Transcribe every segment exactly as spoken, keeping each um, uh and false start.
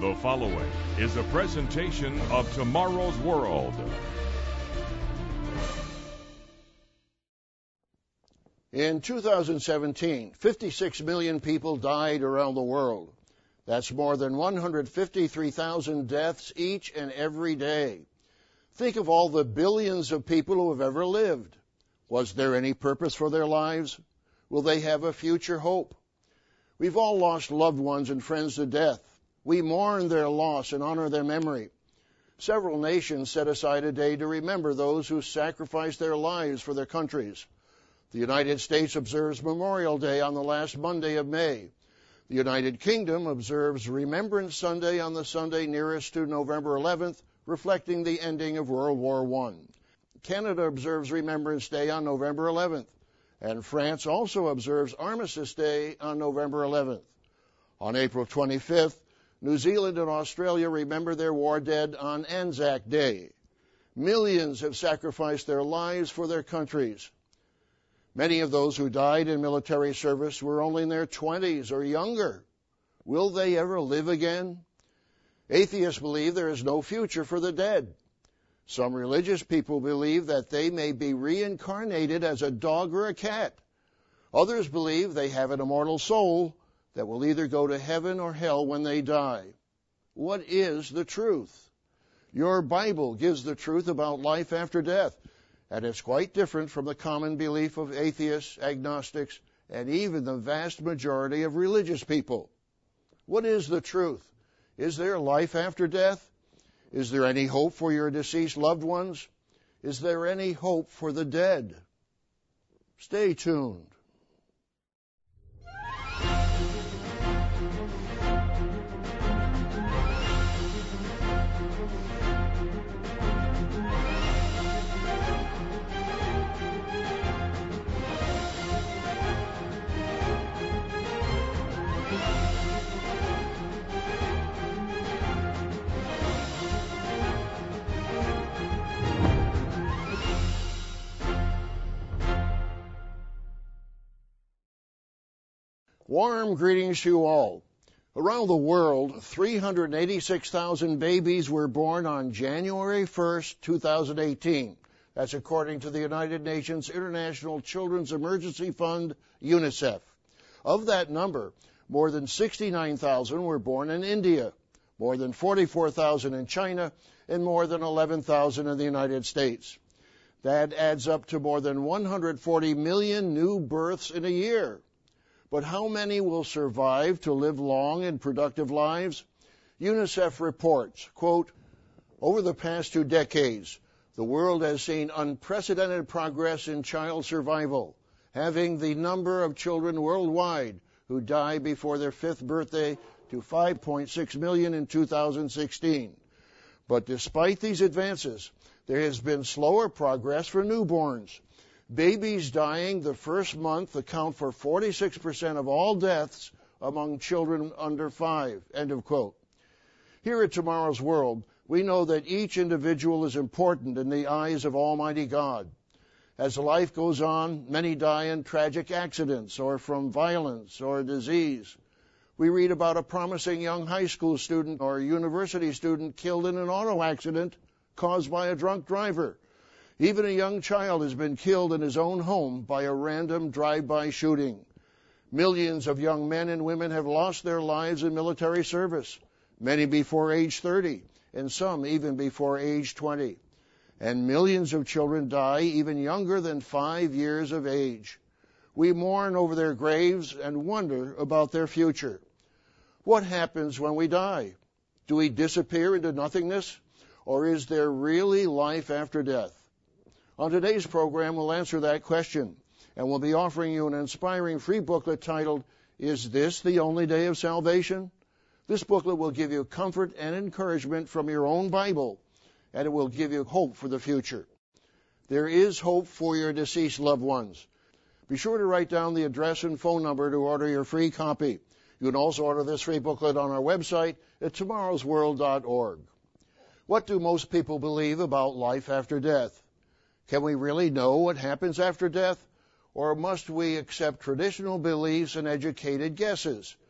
The following is a presentation of Tomorrow's World. In two thousand seventeen, fifty-six million people died around the world. That's more than one hundred fifty-three thousand deaths each and every day. Think of all the billions of people who have ever lived. Was there any purpose for their lives? Will they have a future hope? We've all lost loved ones and friends to death. We mourn their loss and honor their memory. Several nations set aside a day to remember those who sacrificed their lives for their countries. The United States observes Memorial Day on the last Monday of May. The United Kingdom observes Remembrance Sunday on the Sunday nearest to November eleventh, reflecting the ending of World War One. Canada observes Remembrance Day on November eleventh, and France also observes Armistice Day on November eleventh. On April twenty-fifth, New Zealand and Australia remember their war dead on Anzac Day. Millions have sacrificed their lives for their countries. Many of those who died in military service were only in their twenties or younger. Will they ever live again? Atheists believe there is no future for the dead. Some religious people believe that they may be reincarnated as a dog or a cat. Others believe they have an immortal soul that will either go to heaven or hell when they die. What is the truth? Your Bible gives the truth about life after death, and it's quite different from the common belief of atheists, agnostics, and even the vast majority of religious people. What is the truth? Is there life after death? Is there any hope for your deceased loved ones? Is there any hope for the dead? Stay tuned. Warm greetings to you all. Around the world, three hundred eighty-six thousand babies were born on January first, two thousand eighteen. That's according to the United Nations International Children's Emergency Fund, UNICEF. Of that number, more than sixty-nine thousand were born in India, more than forty-four thousand in China, and more than eleven thousand in the United States. That adds up to more than one hundred forty million new births in a year. But how many will survive to live long and productive lives? UNICEF reports, quote, over the past two decades, the world has seen unprecedented progress in child survival, having the number of children worldwide who die before their fifth birthday to five point six million in two thousand sixteen. But despite these advances, there has been slower progress for newborns. Babies dying the first month account for forty-six percent of all deaths among children under five, end of quote. Here at Tomorrow's World, we know that each individual is important in the eyes of Almighty God. As life goes on, many die in tragic accidents or from violence or disease. We read about a promising young high school student or university student killed in an auto accident caused by a drunk driver. Even a young child has been killed in his own home by a random drive-by shooting. Millions of young men and women have lost their lives in military service, many before age thirty, and some even before age twenty. And millions of children die even younger than five years of age. We mourn over their graves and wonder about their future. What happens when we die? Do we disappear into nothingness? Or is there really life after death? On today's program, we'll answer that question, and we'll be offering you an inspiring free booklet titled, Is This the Only Day of Salvation? This booklet will give you comfort and encouragement from your own Bible, and it will give you hope for the future. There is hope for your deceased loved ones. Be sure to write down the address and phone number to order your free copy. You can also order this free booklet on our website at tomorrows world dot org. What do most people believe about life after death? Can we really know what happens after death, or must we accept traditional beliefs and educated guesses?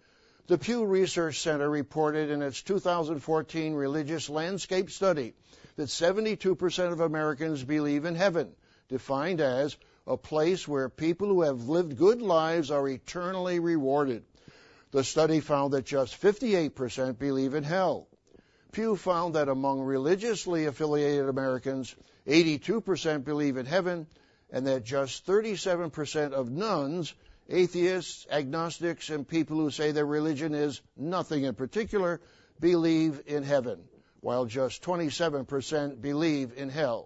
The Pew Research Center reported in its two thousand fourteen Religious Landscape Study that seventy-two percent of Americans believe in heaven, defined as a place where people who have lived good lives are eternally rewarded. The study found that just fifty-eight percent believe in hell. Pew found that among religiously affiliated Americans, eighty-two percent believe in heaven, and that just thirty-seven percent of nones, atheists, agnostics, and people who say their religion is nothing in particular, believe in heaven, while just twenty-seven percent believe in hell.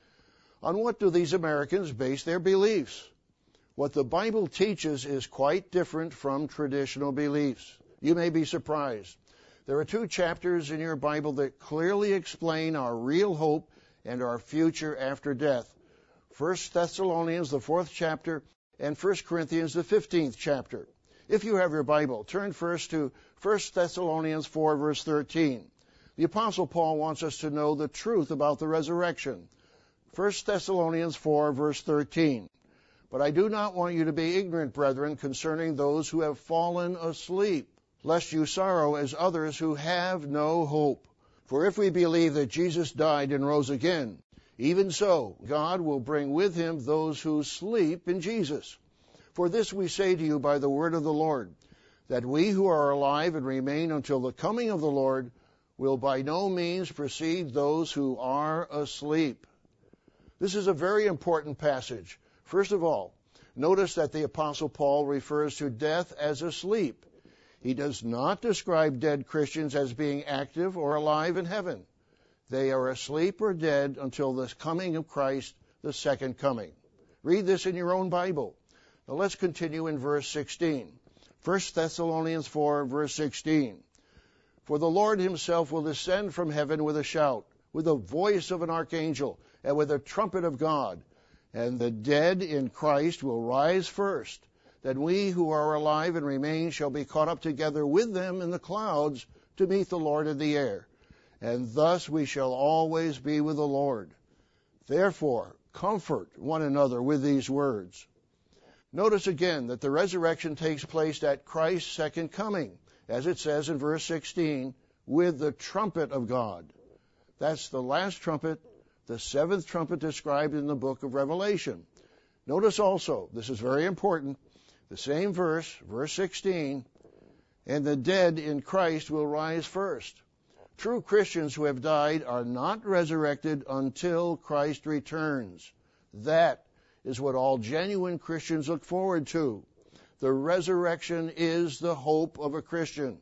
On what do these Americans base their beliefs? What the Bible teaches is quite different from traditional beliefs. You may be surprised. There are two chapters in your Bible that clearly explain our real hope and our future after death. First Thessalonians, the fourth chapter, and First Corinthians, the fifteenth chapter. If you have your Bible, turn first to First Thessalonians four, verse thirteen. The Apostle Paul wants us to know the truth about the resurrection. First Thessalonians four, verse thirteen. But I do not want you to be ignorant, brethren, concerning those who have fallen asleep, lest you sorrow as others who have no hope. For if we believe that Jesus died and rose again, even so God will bring with him those who sleep in Jesus. For this we say to you by the word of the Lord, that we who are alive and remain until the coming of the Lord will by no means precede those who are asleep. This is a very important passage. First of all, notice that the Apostle Paul refers to death as asleep. He does not describe dead Christians as being active or alive in heaven. They are asleep or dead until the coming of Christ, the second coming. Read this in your own Bible. Now let's continue in verse sixteen. First Thessalonians four, verse sixteen. For the Lord himself will descend from heaven with a shout, with the voice of an archangel, and with a trumpet of God. And the dead in Christ will rise first. Then we who are alive and remain shall be caught up together with them in the clouds to meet the Lord in the air. And thus we shall always be with the Lord. Therefore, comfort one another with these words. Notice again that the resurrection takes place at Christ's second coming, as it says in verse sixteen, with the trumpet of God. That's the last trumpet, the seventh trumpet described in the book of Revelation. Notice also, this is very important, the same verse, verse sixteen, and the dead in Christ will rise first. True Christians who have died are not resurrected until Christ returns. That is what all genuine Christians look forward to. The resurrection is the hope of a Christian.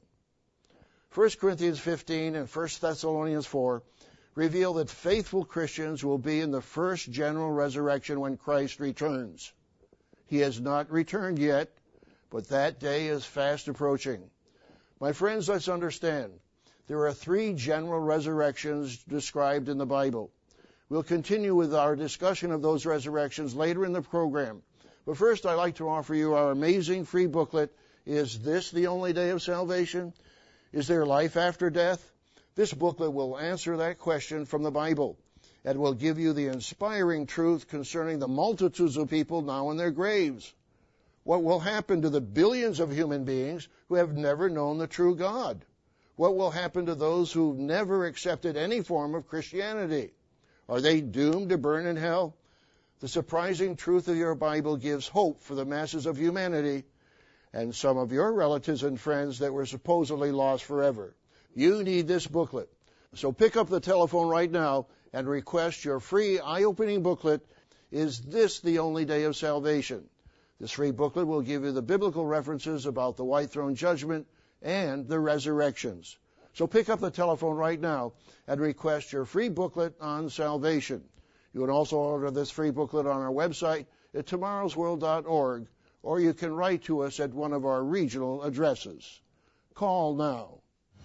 First Corinthians fifteen and First Thessalonians four reveal that faithful Christians will be in the first general resurrection when Christ returns. He has not returned yet, but that day is fast approaching. My friends, let's understand. There are three general resurrections described in the Bible. We'll continue with our discussion of those resurrections later in the program. But first, I'd like to offer you our amazing free booklet, Is This the Only Day of Salvation? Is there life after death? This booklet will answer that question from the Bible and will give you the inspiring truth concerning the multitudes of people now in their graves. What will happen to the billions of human beings who have never known the true God? What will happen to those who've never accepted any form of Christianity? Are they doomed to burn in hell? The surprising truth of your Bible gives hope for the masses of humanity and some of your relatives and friends that were supposedly lost forever. You need this booklet. So pick up the telephone right now and request your free eye-opening booklet, Is This the Only Day of Salvation? This free booklet will give you the biblical references about the white throne judgment and the resurrections. So pick up the telephone right now and request your free booklet on salvation. You can also order this free booklet on our website at tomorrows world dot org, or you can write to us at one of our regional addresses. Call now.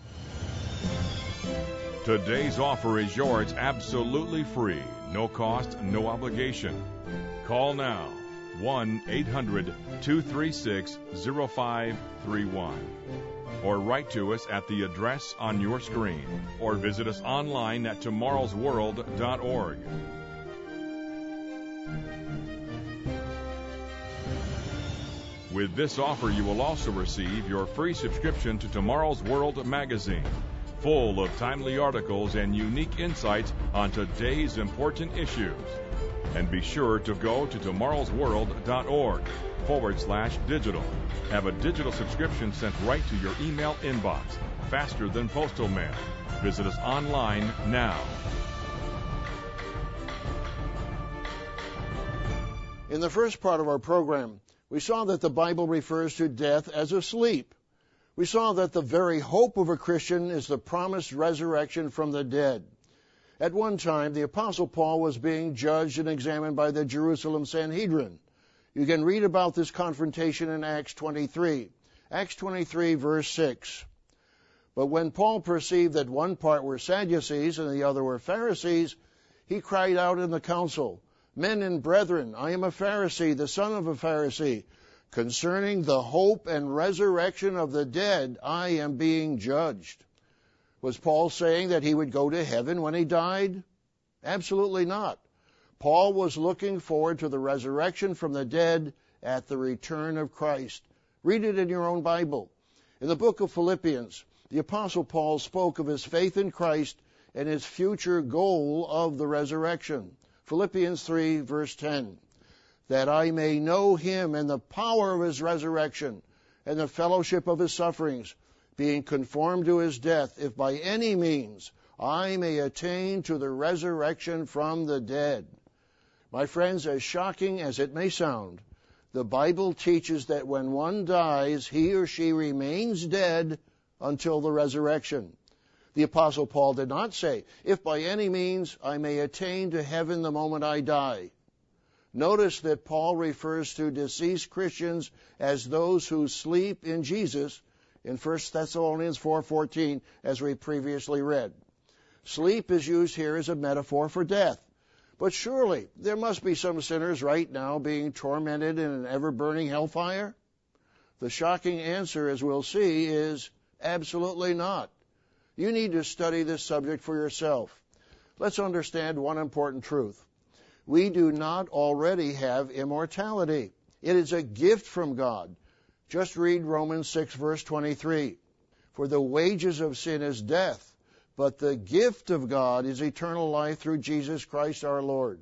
Today's offer is yours absolutely free. No cost, no obligation. Call now. one eight hundred two three six zero five three one. Or write to us at the address on your screen. Or visit us online at tomorrows world dot org. With this offer, you will also receive your free subscription to Tomorrow's World magazine, full of timely articles and unique insights on today's important issues. And be sure to go to tomorrowsworld.org forward slash digital. Have a digital subscription sent right to your email inbox, faster than postal mail. Visit us online now. In the first part of our program, we saw that the Bible refers to death as a sleep. We saw that the very hope of a Christian is the promised resurrection from the dead. At one time, the Apostle Paul was being judged and examined by the Jerusalem Sanhedrin. You can read about this confrontation in Acts twenty-three. Acts twenty-three, verse six. But when Paul perceived that one part were Sadducees and the other were Pharisees, he cried out in the council, Men and brethren, I am a Pharisee, the son of a Pharisee. Concerning the hope and resurrection of the dead, I am being judged. Was Paul saying that he would go to heaven when he died? Absolutely not. Paul was looking forward to the resurrection from the dead at the return of Christ. Read it in your own Bible. In the book of Philippians, the Apostle Paul spoke of his faith in Christ and his future goal of the resurrection. Philippians three, verse ten, that I may know him and the power of his resurrection and the fellowship of his sufferings, being conformed to his death, if by any means I may attain to the resurrection from the dead. My friends, as shocking as it may sound, the Bible teaches that when one dies, he or she remains dead until the resurrection. The Apostle Paul did not say, if by any means I may attain to heaven the moment I die. Notice that Paul refers to deceased Christians as those who sleep in Jesus in First Thessalonians four fourteen, as we previously read. Sleep is used here as a metaphor for death. But surely there must be some sinners right now being tormented in an ever-burning hellfire? The shocking answer, as we'll see, is absolutely not. You need to study this subject for yourself. Let's understand one important truth. We do not already have immortality. It is a gift from God. Just read Romans six, verse twenty-three. For the wages of sin is death, but the gift of God is eternal life through Jesus Christ our Lord.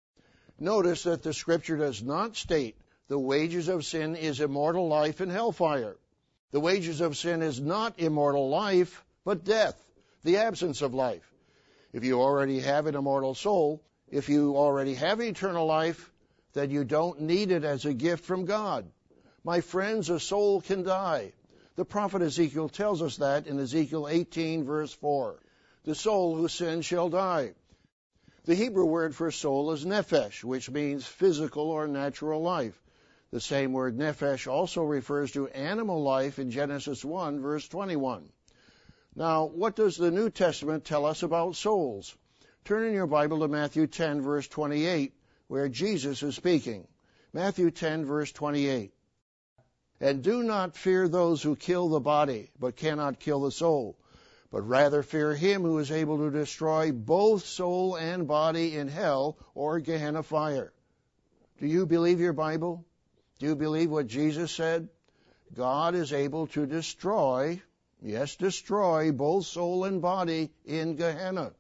Notice that the Scripture does not state the wages of sin is immortal life in hellfire. The wages of sin is not immortal life, but death, the absence of life. If you already have an immortal soul, if you already have eternal life, then you don't need it as a gift from God. My friends, a soul can die. The prophet Ezekiel tells us that in Ezekiel eighteen, verse four. The soul who sins shall die. The Hebrew word for soul is nephesh, which means physical or natural life. The same word nephesh also refers to animal life in Genesis one, verse twenty-one. Now, what does the New Testament tell us about souls? Turn in your Bible to Matthew ten, verse twenty-eight, where Jesus is speaking. Matthew ten, verse twenty-eight. And do not fear those who kill the body, but cannot kill the soul, but rather fear him who is able to destroy both soul and body in hell or Gehenna fire. Do you believe your Bible? Do you believe what Jesus said? God is able to destroy, yes, destroy both soul and body in Gehenna.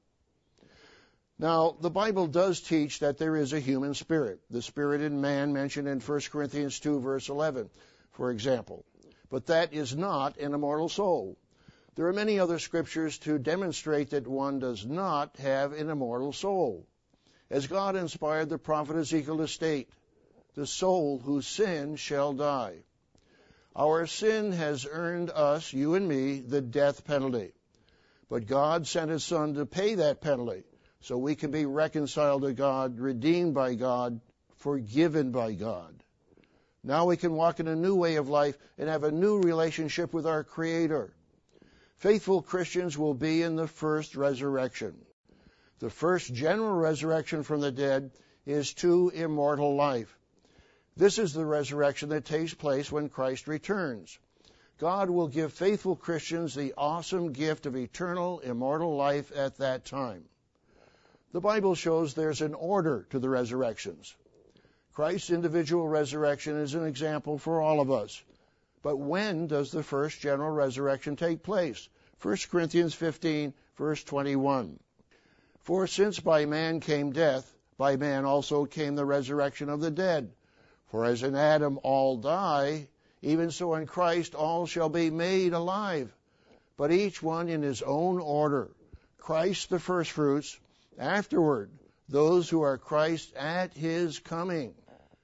Now, the Bible does teach that there is a human spirit, the spirit in man mentioned in First Corinthians two, verse eleven, for example. But that is not an immortal soul. There are many other scriptures to demonstrate that one does not have an immortal soul. As God inspired the prophet Ezekiel to state, the soul who sins shall die. Our sin has earned us, you and me, the death penalty. But God sent His Son to pay that penalty so we can be reconciled to God, redeemed by God, forgiven by God. Now we can walk in a new way of life and have a new relationship with our Creator. Faithful Christians will be in the first resurrection. The first general resurrection from the dead is to immortal life. This is the resurrection that takes place when Christ returns. God will give faithful Christians the awesome gift of eternal, immortal life at that time. The Bible shows there's an order to the resurrections. Christ's individual resurrection is an example for all of us. But when does the first general resurrection take place? First Corinthians fifteen, verse twenty-one. For since by man came death, by man also came the resurrection of the dead. For as in Adam all die, even so in Christ all shall be made alive, but each one in his own order. Christ the firstfruits, afterward those who are Christ at his coming.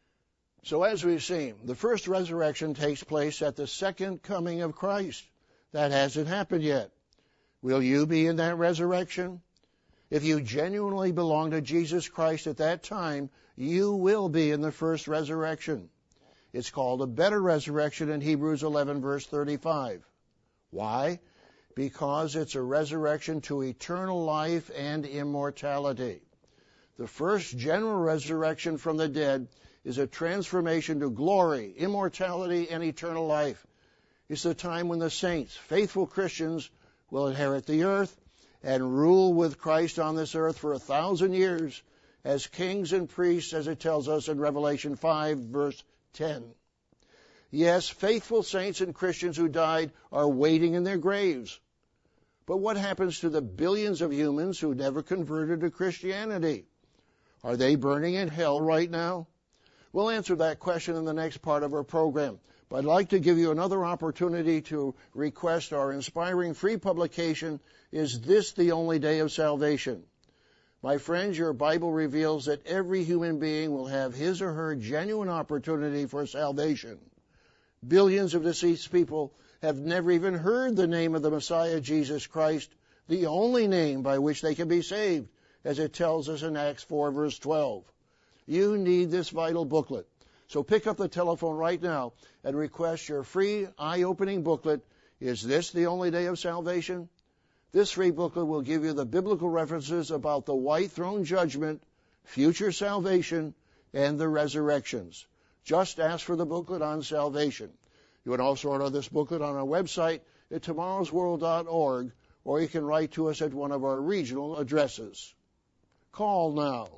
So as we've seen, the first resurrection takes place at the second coming of Christ. That hasn't happened yet. Will you be in that resurrection? If you genuinely belong to Jesus Christ at that time, you will be in the first resurrection. It's called a better resurrection in Hebrews eleven, verse thirty-five. Why? Because it's a resurrection to eternal life and immortality. The first general resurrection from the dead is a transformation to glory, immortality, and eternal life. It's the time when the saints, faithful Christians, will inherit the earth and rule with Christ on this earth for a thousand years as kings and priests, as it tells us in Revelation five, verse ten. Yes, faithful saints and Christians who died are waiting in their graves. But what happens to the billions of humans who never converted to Christianity? Are they burning in hell right now? We'll answer that question in the next part of our program. But I'd like to give you another opportunity to request our inspiring free publication, Is This the Only Day of Salvation? My friends, your Bible reveals that every human being will have his or her genuine opportunity for salvation. Billions of deceased people have never even heard the name of the Messiah, Jesus Christ, the only name by which they can be saved, as it tells us in Acts four, verse twelve. You need this vital booklet. So pick up the telephone right now and request your free, eye-opening booklet, Is This the Only Day of Salvation? This free booklet will give you the biblical references about the white throne judgment, future salvation, and the resurrections. Just ask for the booklet on salvation. You can also order this booklet on our website at tomorrows world dot org, or you can write to us at one of our regional addresses. Call now.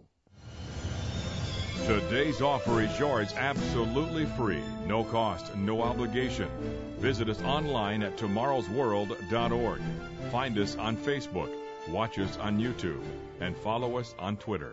Today's offer is yours absolutely free, no cost, no obligation. Visit us online at tomorrows world dot org. Find us on Facebook, watch us on YouTube, and follow us on Twitter.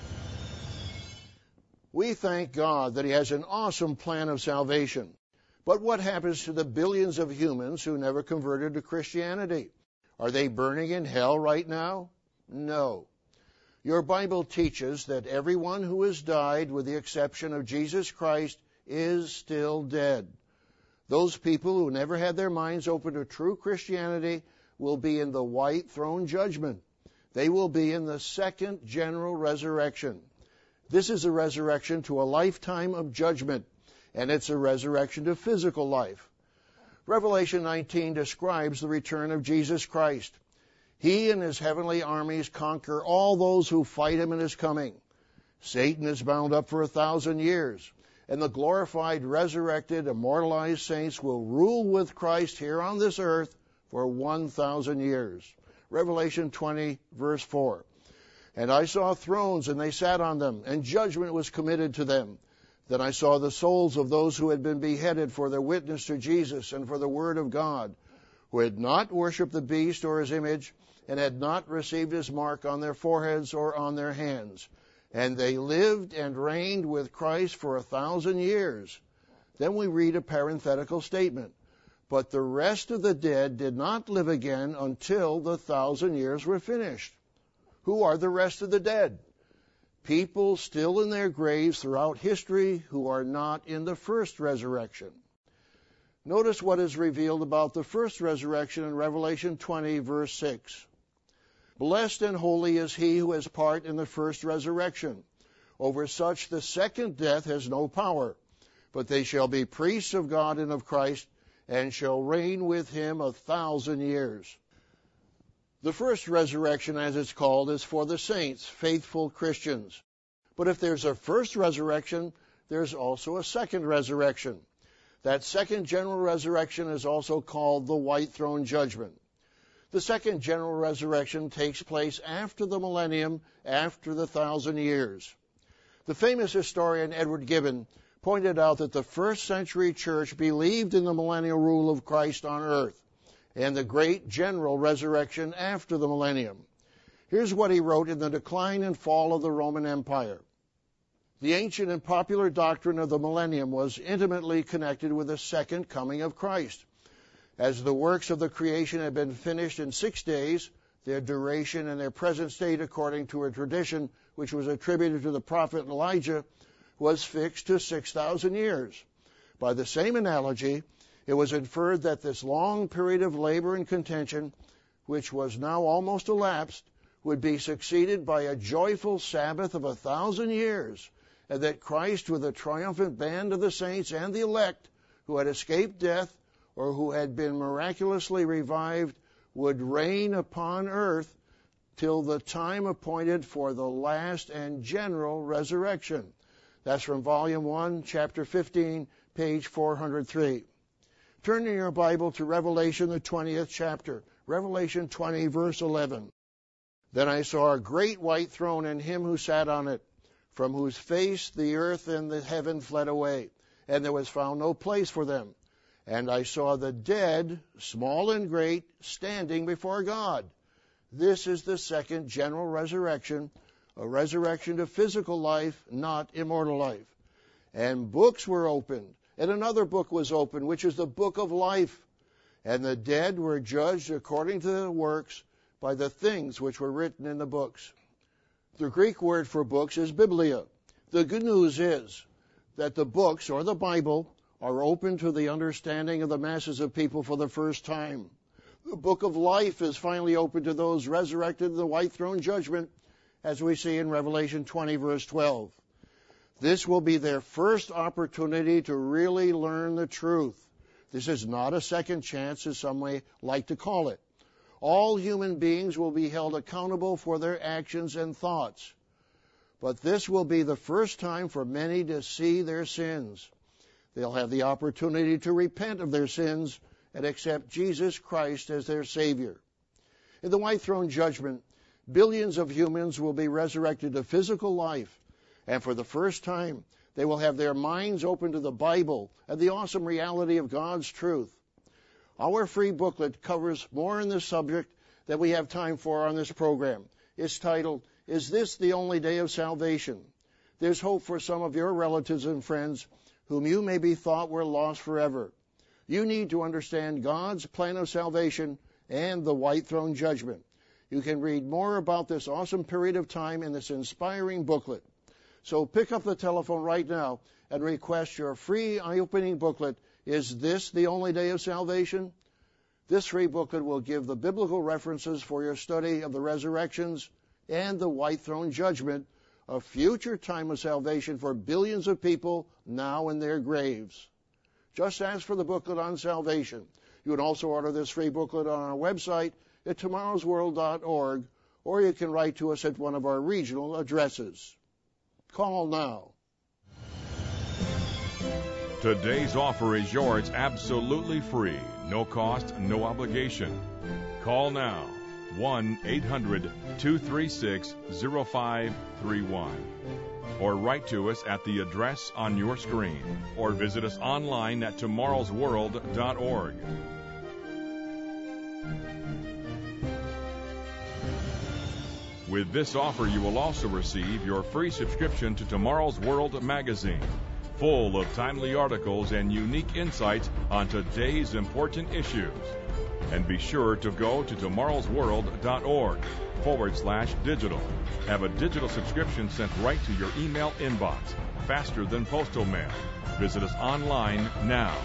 We thank God that He has an awesome plan of salvation. But what happens to the billions of humans who never converted to Christianity? Are they burning in hell right now? No. Your Bible teaches that everyone who has died, with the exception of Jesus Christ, is still dead. Those people who never had their minds open to true Christianity will be in the white throne judgment. They will be in the second general resurrection. This is a resurrection to a lifetime of judgment, and it's a resurrection to physical life. Revelation nineteen describes the return of Jesus Christ. He and his heavenly armies conquer all those who fight him in his coming. Satan is bound up for a thousand years, and the glorified, resurrected, immortalized saints will rule with Christ here on this earth for one thousand years. Revelation twenty, verse four. And I saw thrones, and they sat on them, and judgment was committed to them. Then I saw the souls of those who had been beheaded for their witness to Jesus and for the word of God, who had not worshipped the beast or his image, and had not received his mark on their foreheads or on their hands. And they lived and reigned with Christ for a thousand years. Then we read a parenthetical statement. But the rest of the dead did not live again until the thousand years were finished. Who are the rest of the dead? People still in their graves throughout history who are not in the first resurrection. Notice what is revealed about the first resurrection in Revelation twenty, verse six. Blessed and holy is he who has part in the first resurrection. Over such the second death has no power, but they shall be priests of God and of Christ, and shall reign with him a thousand years. The first resurrection, as it's called, is for the saints, faithful Christians. But if there's a first resurrection, there's also a second resurrection. That second general resurrection is also called the white throne judgment. The second general resurrection takes place after the millennium, after the thousand years. The famous historian Edward Gibbon pointed out that the first century church believed in the millennial rule of Christ on earth and the great general resurrection after the millennium. Here's what he wrote in The Decline and Fall of the Roman Empire. The ancient and popular doctrine of the millennium was intimately connected with the second coming of Christ. As the works of the creation had been finished in six days, their duration and their present state, according to a tradition which was attributed to the prophet Elijah, was fixed to six thousand years. By the same analogy, it was inferred that this long period of labor and contention, which was now almost elapsed, would be succeeded by a joyful Sabbath of a thousand years, and that Christ, with a triumphant band of the saints and the elect who had escaped death or who had been miraculously revived, would reign upon earth till the time appointed for the last and general resurrection. That's from Volume one, Chapter fifteen, page four hundred three. Turn in your Bible to Revelation, the twentieth chapter. Revelation twenty, verse eleven. Then I saw a great white throne and him who sat on it, from whose face the earth and the heaven fled away, and there was found no place for them. And I saw the dead, small and great, standing before God. This is the second general resurrection, a resurrection to physical life, not immortal life. And books were opened, and another book was opened, which is the book of life. And the dead were judged according to their works by the things which were written in the books. The Greek word for books is biblia. The good news is that the books, or the Bible, are open to the understanding of the masses of people for the first time. The book of life is finally open to those resurrected in the white throne judgment, as we see in Revelation twenty, verse twelve. This will be their first opportunity to really learn the truth. This is not a second chance, as some may like to call it. All human beings will be held accountable for their actions and thoughts. But this will be the first time for many to see their sins. They'll have the opportunity to repent of their sins and accept Jesus Christ as their Savior. In the white throne judgment, billions of humans will be resurrected to physical life, and for the first time, they will have their minds open to the Bible and the awesome reality of God's truth. Our free booklet covers more in this subject than we have time for on this program. It's titled, Is This the Only Day of Salvation? There's hope for some of your relatives and friends whom you maybe thought were lost forever. You need to understand God's plan of salvation and the white throne judgment. You can read more about this awesome period of time in this inspiring booklet. So pick up the telephone right now and request your free eye-opening booklet, Is This the Only Day of Salvation? This free booklet will give the biblical references for your study of the resurrections and the white throne judgment, a future time of salvation for billions of people now in their graves. Just ask for the booklet on salvation. You can also order this free booklet on our website at tomorrows world dot org, or you can write to us at one of our regional addresses. Call now. Today's offer is yours absolutely free. No cost, no obligation. Call now. one eight hundred two three six zero five three one. Or write to us at the address on your screen. Or visit us online at tomorrows world dot org. With this offer, you will also receive your free subscription to Tomorrow's World magazine, full of timely articles and unique insights on today's important issues. And be sure to go to tomorrows world dot org forward slash digital. Have a digital subscription sent right to your email inbox, faster than postal mail. Visit us online now.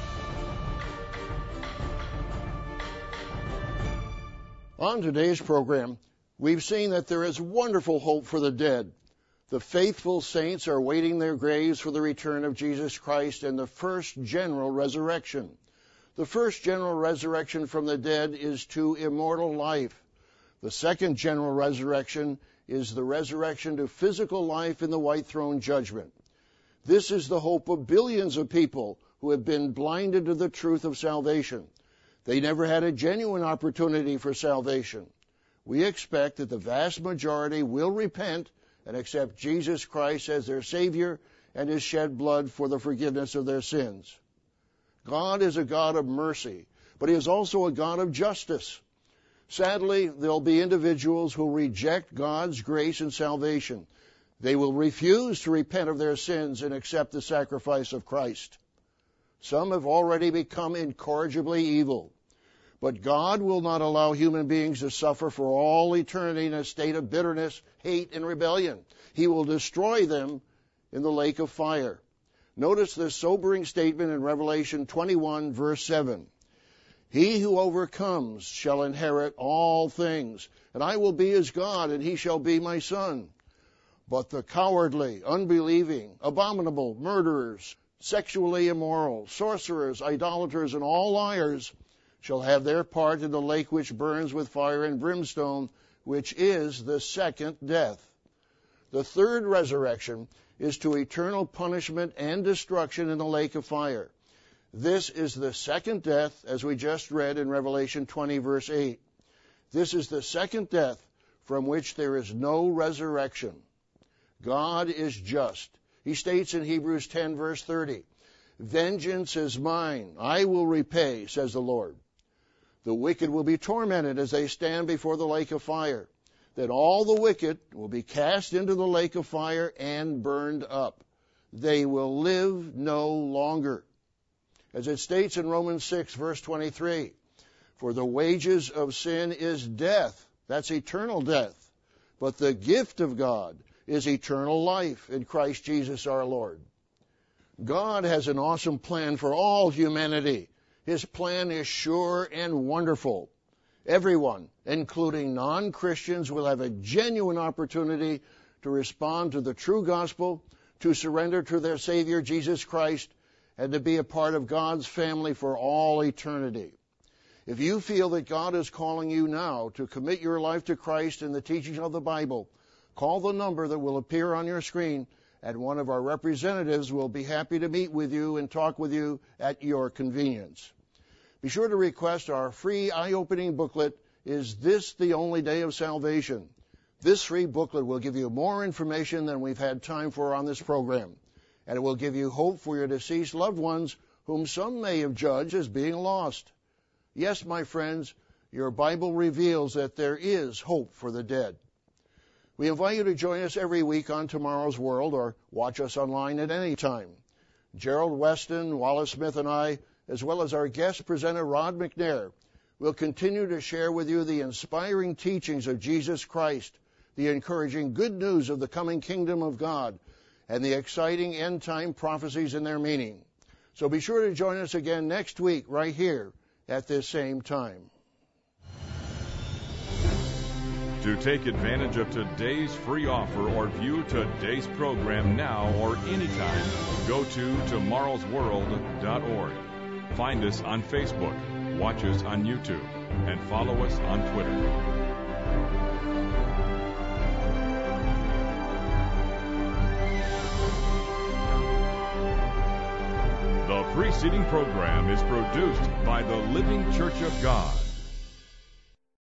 On today's program, we've seen that there is wonderful hope for the dead. The faithful saints are waiting their graves for the return of Jesus Christ and the first general resurrection. The first general resurrection from the dead is to immortal life. The second general resurrection is the resurrection to physical life in the white throne judgment. This is the hope of billions of people who have been blinded to the truth of salvation. They never had a genuine opportunity for salvation. We expect that the vast majority will repent and accept Jesus Christ as their Savior and His shed blood for the forgiveness of their sins. God is a God of mercy, but He is also a God of justice. Sadly, there'll be individuals who reject God's grace and salvation. They will refuse to repent of their sins and accept the sacrifice of Christ. Some have already become incorrigibly evil. But God will not allow human beings to suffer for all eternity in a state of bitterness, hate, and rebellion. He will destroy them in the lake of fire. Notice this sobering statement in Revelation twenty-one, verse seven. He who overcomes shall inherit all things, and I will be his God, and he shall be my son. But the cowardly, unbelieving, abominable, murderers, sexually immoral, sorcerers, idolaters, and all liars shall have their part in the lake which burns with fire and brimstone, which is the second death. The third resurrection is to eternal punishment and destruction in the lake of fire. This is the second death, as we just read in Revelation twenty, verse eight. This is the second death from which there is no resurrection. God is just. He states in Hebrews ten, verse thirty, vengeance is mine, I will repay, says the Lord. The wicked will be tormented as they stand before the lake of fire. Then all the wicked will be cast into the lake of fire and burned up. They will live no longer. As it states in Romans six, verse twenty-three, for the wages of sin is death. That's eternal death. But the gift of God is eternal life in Christ Jesus our Lord. God has an awesome plan for all humanity. His plan is sure and wonderful. Everyone, including non-Christians, will have a genuine opportunity to respond to the true gospel, to surrender to their Savior, Jesus Christ, and to be a part of God's family for all eternity. If you feel that God is calling you now to commit your life to Christ and the teaching of the Bible, call the number that will appear on your screen, and one of our representatives will be happy to meet with you and talk with you at your convenience. Be sure to request our free eye-opening booklet, Is This the Only Day of Salvation? This free booklet will give you more information than we've had time for on this program, and it will give you hope for your deceased loved ones whom some may have judged as being lost. Yes, my friends, your Bible reveals that there is hope for the dead. We invite you to join us every week on Tomorrow's World or watch us online at any time. Gerald Weston, Wallace Smith, and I, as well as our guest presenter Rod McNair, will continue to share with you the inspiring teachings of Jesus Christ, the encouraging good news of the coming kingdom of God, and the exciting end-time prophecies and their meaning. So be sure to join us again next week right here at this same time. To take advantage of today's free offer or view today's program now or anytime, go to tomorrows world dot org. Find us on Facebook, watch us on YouTube, and follow us on Twitter. The preceding program is produced by the Living Church of God.